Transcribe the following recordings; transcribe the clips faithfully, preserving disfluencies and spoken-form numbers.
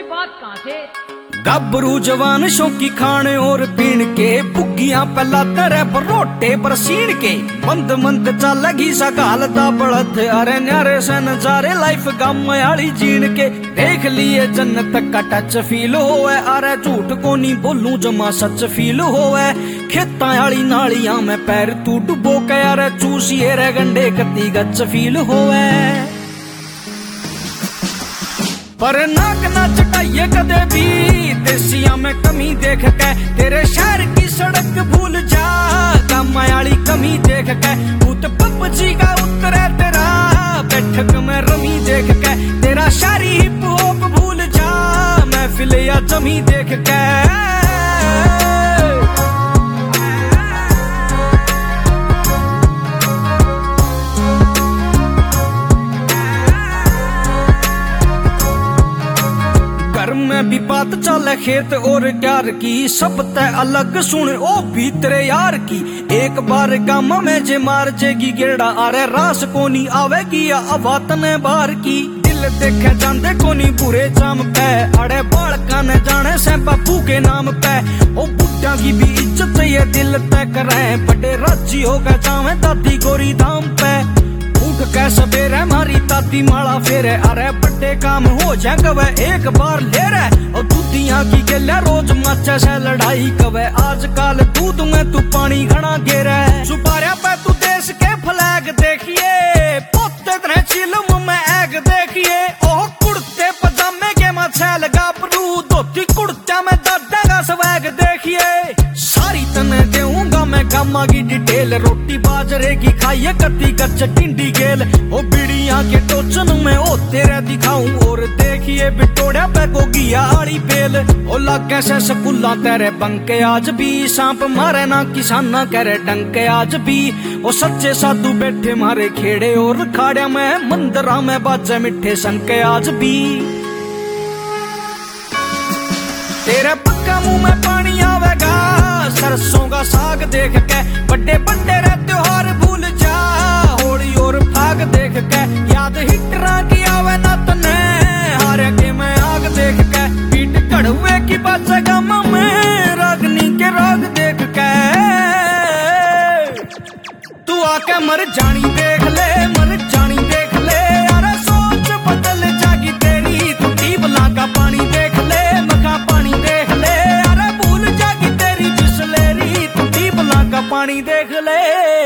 बात कहाँ से? गबरू जवान शौकी खाने और पीण के बुग्गियां पहला तेरे बरोटे पर सीण के मंद मंद चलगी सकाल दा बढ़त अरे न्यारे से नजारे लाइफ गम आली जीण के देख लिए जन्नत का टच फील होवे अरे झूठ को नहीं बोलूं जमा सच फील होवे खेता आली नालियां में पैर तू डुबो के अरे चूसिए रे गंडे कती गच फील होवे पर नाक ना चटाइए कदे भी देसिया में कमी देख के तेरे शहर की सड़क भूल जा काम आली कमी देख के भूत पबजी का उतरे तेरा बैठक में रमी देख के तेरा शारी हिप हॉप भूल जा महफिल या जमी देख के में भी बात चले खेत और प्यार की सब तय अलग सुन ओ भी तेरे यार की एक बार गामा में जे मार जेगी गेड़ा अरे रास को नहीं आवेगी या अवातने बार की दिल देखे जाते को नहीं बुरे जाम पे अरे बालका ने जाने से बापू के नाम पे ओ बुढ़ा की भी इज्जत ये दिल तय करे बड़े राजी हो गए जावे दादी गोरी धाम पे कै सवेरे मारी ताती माला फेरे अरे बड़े काम हो जाए कवे एक बार ले रहे और दूधिया की गले रोज माचा से लड़ाई कवे आजकल दूध में तू पानी घना गेरे सुपारिया पे तू देश के फ्लैग देखिए पोते तेरे चिलम में एग देखिए ओह कुर्ते पजामे के मछल गाबरू धोती कुर्ता में दादा का स्वैग देखिए सारी तने देऊंगा मैं गामा की डिटेल रोटी बाजरे की खाइए कती कच्चे टिंडी गेल ओ बिड़िया के टोचन में ओ तेरे दिखाऊं और देखिए बिटोड़िया पे को गिया आड़ी बेल ओ लागे से स्कूला तेरे बंके आज भी सांप मारे ना किसाना करे डंके आज भी ओ सच्चे साधु बैठे मारे खेड़े और खाड़िया में मंदिरा में बाजे मिठे संके आज भी तेरे पक्का मुंह में पानी आवेगा सरसों का साग देख के बड़े बड़े रे त्योहार भूल जा होली और फाग देख के याद हिटरा की आवे ना तने हारे के मैं आग देख के पीट कड़ुए की बात गामा में रागनी के राग देख के तू आके मर जानी देख ले मर जानी देख ले अरे सोच बदल जागी तेरी तू टीबला का पानी देख ले मका पानी देख ले अरे भूल जागी तेरी बिसलेरी तू टीबला का पानी देख ले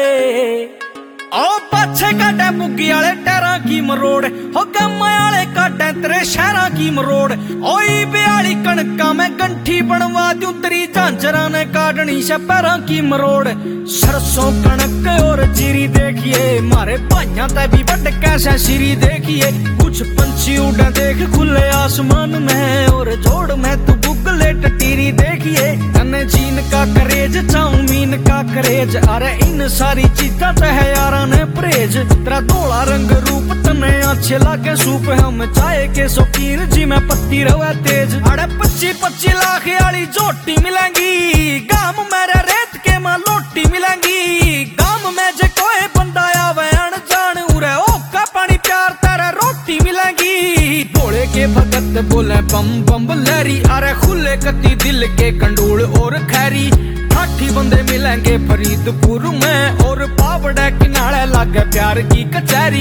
ओ पाछे काटे मुग्गी आले टैरा की मरोड़ हो गम्मा आले काटे तेरे शहरा की मरोड़ ओई ब्याली कणका में गंठी बनवा दूं तेरी झांझरा ने काटनी से पैरा की मरोड़ सरसों कणक और जीरी देखिए मारे भाइयां ते भी बड़ कैसे सिरी देखिए कुछ पंछी उड़े देख खुले आसमान में और जोड़ में तू बुगले टटीरी देखिए तने जीन का करेज चाउमीन का करेज अरे इन सारी चीजा तो है यारा ने परहेज तेरा धोला रंग रूप तने अच्छे लागे सूप हम चाय के शौकीन जी में पत्ती रवा तेज अरे पच्ची पच्ची लाख वाली जोटी मिलेंगी गाम मेरे रेत के मां लोटी मिलेंगी गाम में जे कोई बंदा आवे अनजान उरे ओका पानी प्यार तेरा रोटी मिलेंगी भोले के भगत बोले बम बम लहरी अरे खुले कती दिल के कंडूल और खैरी ठाठी बंदे मिलेंगे फरीदपुर में और पावड़े किनारे लागे प्यार की कचहरी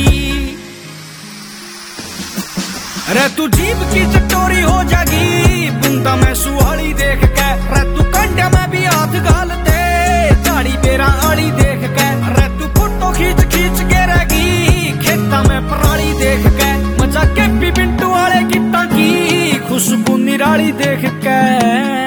अरे तू जीप की चटोरी हो जागी बुंदा में सुहाली देख के अरे तू कंडा में भी हाथ गाल दे झाड़ी बेरा आड़ी देख के अरे तू फोटो खींच खींच के रहेगी खेता में पराली देख के मजा के भी पिंटू वाले की टांगी खुशबू निराली देख के